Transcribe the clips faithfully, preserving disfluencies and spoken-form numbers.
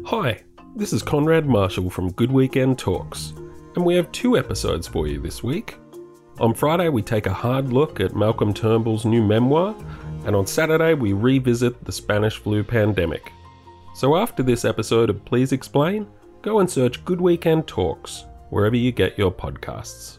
Hi, this is Conrad Marshall from Good Weekend Talks, and we have two episodes for you this week. On Friday, we take a hard look at Malcolm Turnbull's new memoir, and on Saturday, we revisit the Spanish flu pandemic. So after this episode of Please Explain, go and search Good Weekend Talks wherever you get your podcasts.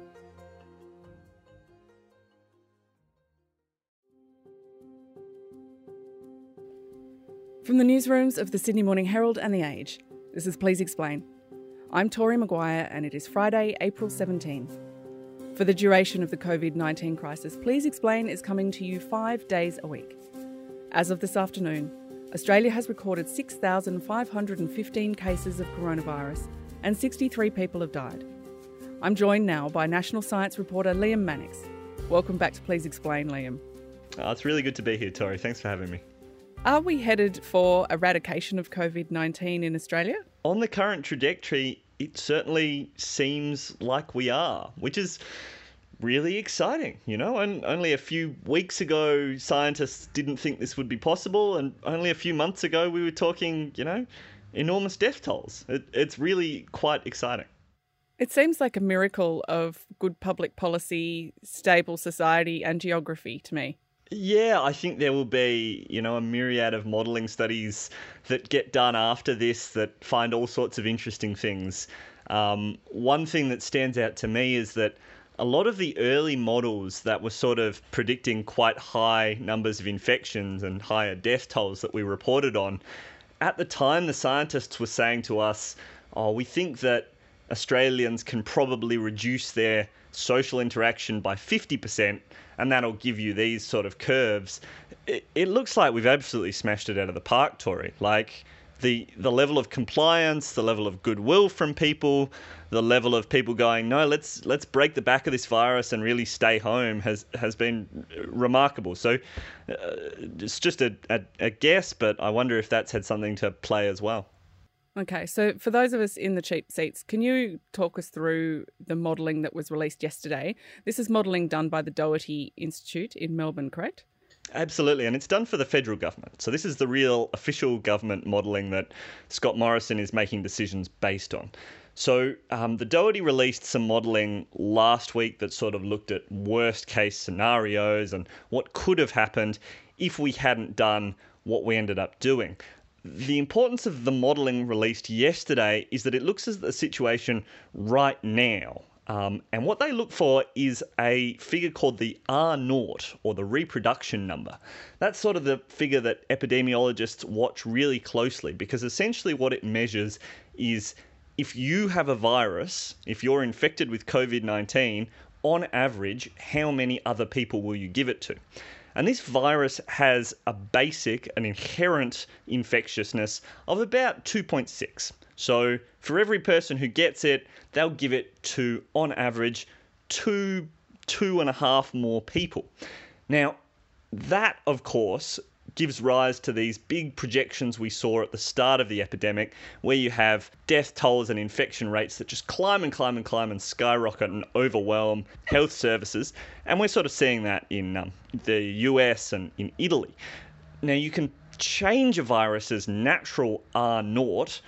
From the newsrooms of the Sydney Morning Herald and The Age, this is Please Explain. I'm Tori Maguire and it is Friday, April seventeenth. For the duration of the covid nineteen crisis, Please Explain is coming to you five days a week. As of this afternoon, Australia has recorded six thousand five hundred fifteen cases of coronavirus and sixty-three people have died. I'm joined now by National Science reporter Liam Mannix. Welcome back to Please Explain, Liam. Oh, it's really good to be here, Tori. Thanks for having me. Are we headed for eradication of covid nineteen in Australia? On the current trajectory, it certainly seems like we are, which is really exciting. You know, and only a few weeks ago, scientists didn't think this would be possible, and only a few months ago, we were talking, you know, enormous death tolls. It, it's really quite exciting. It seems like a miracle of good public policy, stable society, and geography to me. Yeah, I think there will be, you know, a myriad of modelling studies that get done after this that find all sorts of interesting things. Um, one thing that stands out to me is that a lot of the early models that were sort of predicting quite high numbers of infections and higher death tolls that we reported on, at the time the scientists were saying to us, oh, we think that Australians can probably reduce their social interaction by fifty percent, and that'll give you these sort of curves. It, it looks like we've absolutely smashed it out of the park, Tori. Like, the the level of compliance, the level of goodwill from people, the level of people going, no, let's let's break the back of this virus and really stay home has, has been remarkable. So uh, it's just a, a, a guess, but I wonder if that's had something to play as well. Okay, so for those of us in the cheap seats, can you talk us through the modelling that was released yesterday? This is modelling done by the Doherty Institute in Melbourne, correct? Absolutely, and it's done for the federal government. So this is the real official government modelling that Scott Morrison is making decisions based on. So um, the Doherty released some modelling last week that sort of looked at worst case scenarios and what could have happened if we hadn't done what we ended up doing. The importance of the modelling released yesterday is that it looks at the situation right now. Um, and what they look for is a figure called the R naught, or the reproduction number. That's sort of the figure that epidemiologists watch really closely, because essentially what it measures is if you have a virus, if you're infected with covid nineteen, on average, how many other people will you give it to? And this virus has a basic, an inherent infectiousness of about two point six. So for every person who gets it, they'll give it to, on average, two, two and a half more people. Now, that, of course, gives rise to these big projections we saw at the start of the epidemic, where you have death tolls and infection rates that just climb and climb and climb and skyrocket and overwhelm health services. And we're sort of seeing that in um, the U S and in Italy. Now, you can change a virus's natural R naught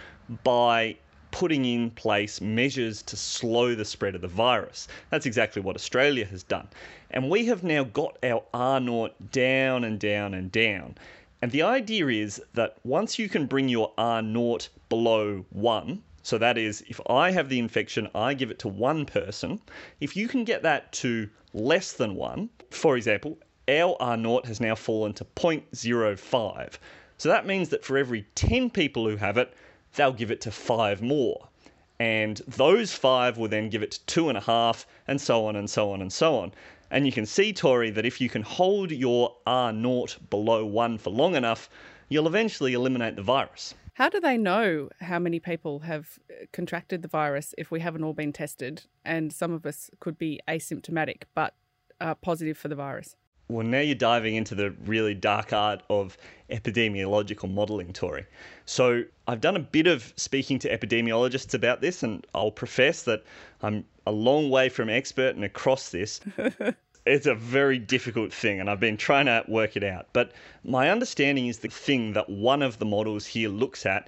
by putting in place measures to slow the spread of the virus. That's exactly what Australia has done. And we have now got our R naught down and down and down. And the idea is that once you can bring your R naught below one, so that is, if I have the infection, I give it to one person. If you can get that to less than one, for example, our R naught has now fallen to zero point zero five. So that means that for every ten people who have it, they'll give it to five more. And those five will then give it to two and a half, and so on and so on and so on. And you can see, Tori, that if you can hold your R naught below one for long enough, you'll eventually eliminate the virus. How do they know how many people have contracted the virus if we haven't all been tested and some of us could be asymptomatic but uh, positive for the virus? Well, now you're diving into the really dark art of epidemiological modelling, Tori. So I've done a bit of speaking to epidemiologists about this, and I'll profess that I'm a long way from expert and across this. It's a very difficult thing, and I've been trying to work it out. But my understanding is the thing that one of the models here looks at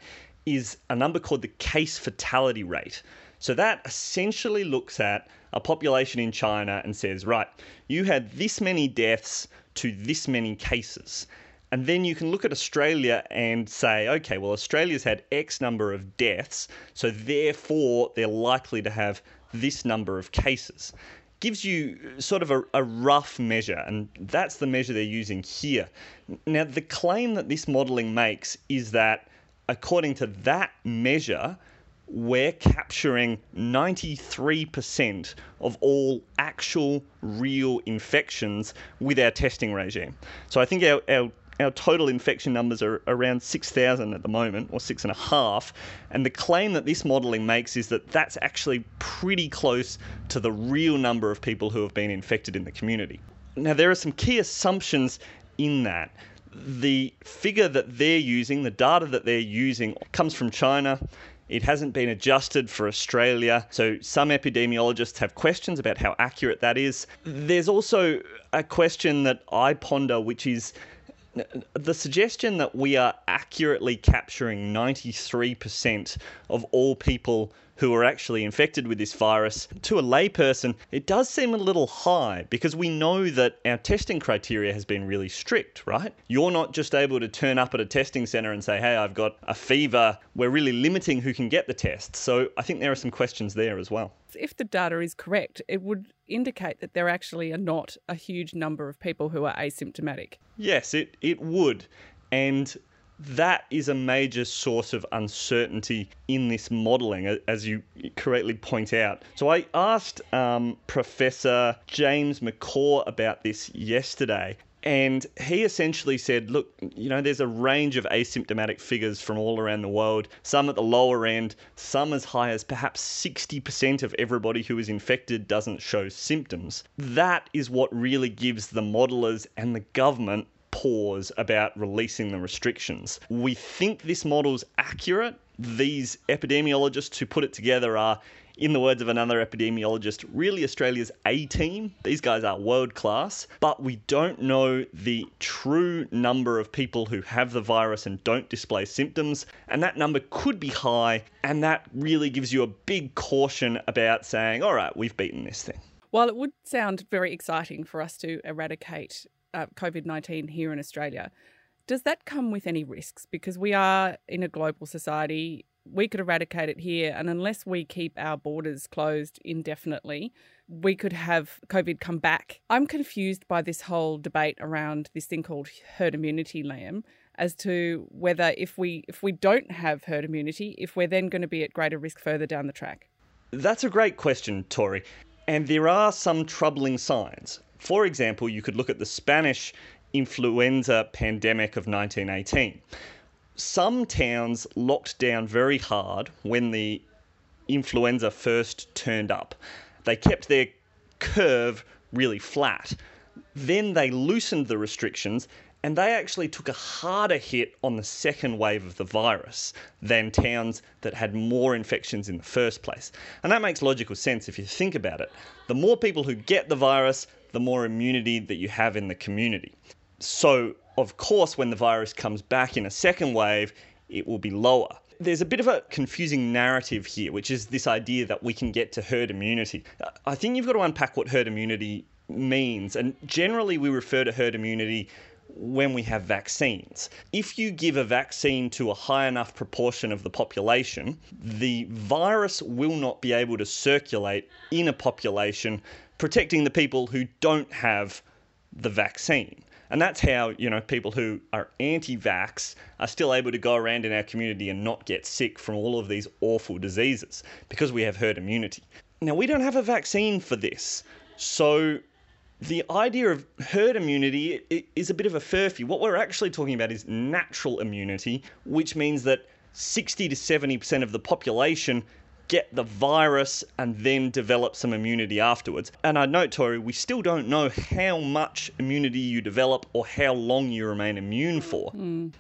is a number called the case fatality rate. So that essentially looks at a population in China and says, right, you had this many deaths to this many cases. And then you can look at Australia and say, okay, well, Australia's had X number of deaths, so therefore they're likely to have this number of cases. Gives you sort of a, a rough measure, and that's the measure they're using here. Now, the claim that this modelling makes is that according to that measure, we're capturing ninety-three percent of all actual real infections with our testing regime. So I think our, our Our total infection numbers are around six thousand at the moment, or six and a half. And the claim that this modelling makes is that that's actually pretty close to the real number of people who have been infected in the community. Now, there are some key assumptions in that. The figure that they're using, the data that they're using, comes from China. It hasn't been adjusted for Australia, so some epidemiologists have questions about how accurate that is. There's also a question that I ponder, which is the suggestion that we are accurately capturing ninety-three percent of all people who are actually infected with this virus. To a layperson, it does seem a little high because we know that our testing criteria has been really strict, right? You're not just able to turn up at a testing centre and say, hey, I've got a fever. We're really limiting who can get the test. So I think there are some questions there as well. If the data is correct, it would indicate that there actually are not a huge number of people who are asymptomatic. Yes, it, it would. And that is a major source of uncertainty in this modelling, as you correctly point out. So I asked um, Professor James McCaw about this yesterday, and he essentially said, look, you know, there's a range of asymptomatic figures from all around the world, some at the lower end, some as high as perhaps sixty percent of everybody who is infected doesn't show symptoms. That is what really gives the modellers and the government pause about releasing the restrictions. We think this model's accurate. These epidemiologists who put it together are, in the words of another epidemiologist, really Australia's A-team. These guys are world class, but we don't know the true number of people who have the virus and don't display symptoms, and that number could be high, and that really gives you a big caution about saying, all right, we've beaten this thing. While it would sound very exciting for us to eradicate uh, COVID nineteen here in Australia, does that come with any risks? Because we are in a global society. We could eradicate it here, and unless we keep our borders closed indefinitely, we could have COVID come back. I'm confused by this whole debate around this thing called herd immunity, Liam, as to whether if we if we don't have herd immunity, if we're then going to be at greater risk further down the track. That's a great question, Tori. And there are some troubling signs. For example, you could look at the Spanish influenza pandemic of nineteen eighteen. Some towns locked down very hard when the influenza first turned up. They kept their curve really flat. Then they loosened the restrictions, and they actually took a harder hit on the second wave of the virus than towns that had more infections in the first place. And that makes logical sense if you think about it. The more people who get the virus, the more immunity that you have in the community. So, of course, when the virus comes back in a second wave, it will be lower. There's a bit of a confusing narrative here, which is this idea that we can get to herd immunity. I think you've got to unpack what herd immunity means. And generally, we refer to herd immunity when we have vaccines. If you give a vaccine to a high enough proportion of the population, the virus will not be able to circulate in a population, protecting the people who don't have the vaccine. And that's how, you know, people who are anti-vax are still able to go around in our community and not get sick from all of these awful diseases, because we have herd immunity. Now, we don't have a vaccine for this. So the idea of herd immunity is a bit of a furphy. What we're actually talking about is natural immunity, which means that sixty to seventy percent of the population get the virus and then develop some immunity afterwards. And I note, Tori, we still don't know how much immunity you develop or how long you remain immune for. Mm.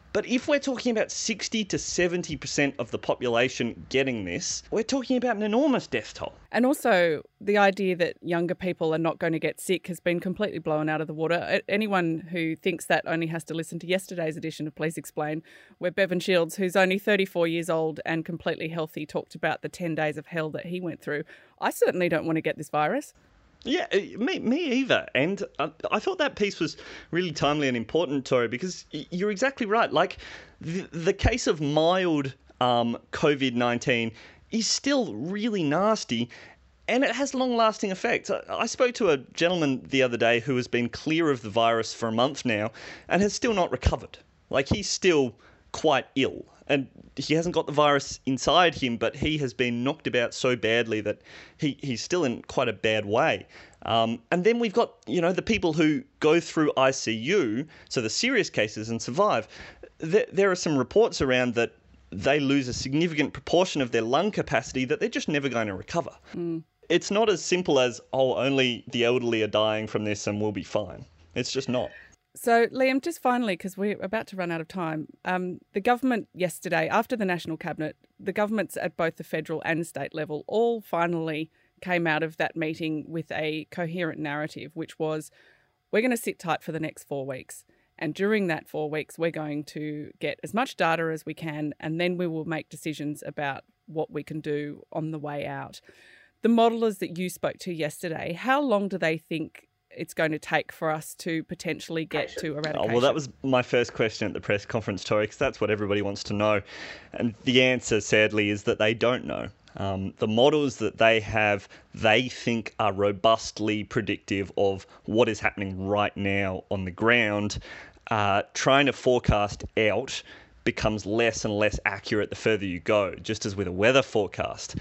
But if we're talking about sixty to seventy percent of the population getting this, we're talking about an enormous death toll. And also, the idea that younger people are not going to get sick has been completely blown out of the water. Anyone who thinks that only has to listen to yesterday's edition of Please Explain, where Bevan Shields, who's only thirty-four years old and completely healthy, talked about the ten days of hell that he went through. I certainly don't want to get this virus. Yeah, me, me either. And uh, I thought that piece was really timely and important, Tori, because you're exactly right. Like, the, the case of mild um, COVID nineteen is still really nasty, and it has long-lasting effects. I, I spoke to a gentleman the other day who has been clear of the virus for a month now and has still not recovered. Like, he's still quite ill. And he hasn't got the virus inside him, but he has been knocked about so badly that he, he's still in quite a bad way. Um, and then we've got, you know, the people who go through I C U, so the serious cases, and survive. There, there are some reports around that they lose a significant proportion of their lung capacity that they're just never going to recover. Mm. It's not as simple as, oh, only the elderly are dying from this and we'll be fine. It's just not. So, Liam, just finally, because we're about to run out of time, um, the government yesterday, after the National Cabinet, the governments at both the federal and state level all finally came out of that meeting with a coherent narrative, which was, we're going to sit tight for the next four weeks. And during that four weeks, we're going to get as much data as we can, and then we will make decisions about what we can do on the way out. The modelers that you spoke to yesterday, how long do they think it's going to take for us to potentially get to eradication? Oh, well, that was my first question at the press conference, Tori, because that's what everybody wants to know. And the answer, sadly, is that they don't know. Um, the models that they have, they think are robustly predictive of what is happening right now on the ground. Uh, trying to forecast out becomes less and less accurate the further you go, just as with a weather forecast.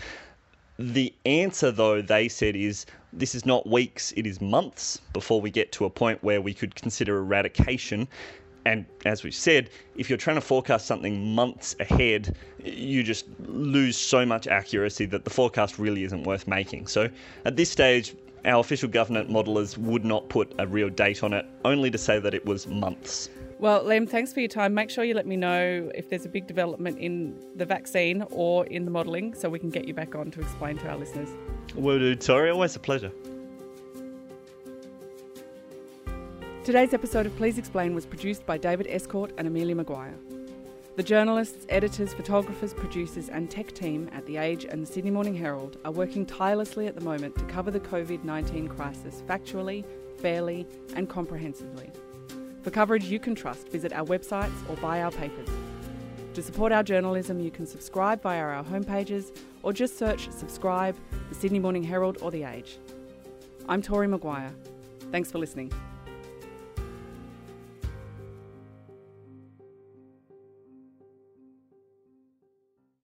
The answer, though, they said, is this is not weeks, it is months before we get to a point where we could consider eradication. And as we said, if you're trying to forecast something months ahead, you just lose so much accuracy that the forecast really isn't worth making. So at this stage, our official government modelers would not put a real date on it, only to say that it was months. Well, Liam, thanks for your time. Make sure you let me know if there's a big development in the vaccine or in the modelling so we can get you back on to explain to our listeners. Will do, Tori. Always a pleasure. Today's episode of Please Explain was produced by David Escort and Amelia Maguire. The journalists, editors, photographers, producers and tech team at The Age and the Sydney Morning Herald are working tirelessly at the moment to cover the COVID nineteen crisis factually, fairly and comprehensively. For coverage you can trust, visit our websites or buy our papers. To support our journalism, you can subscribe via our homepages or just search Subscribe, the Sydney Morning Herald or The Age. I'm Tori Maguire. Thanks for listening.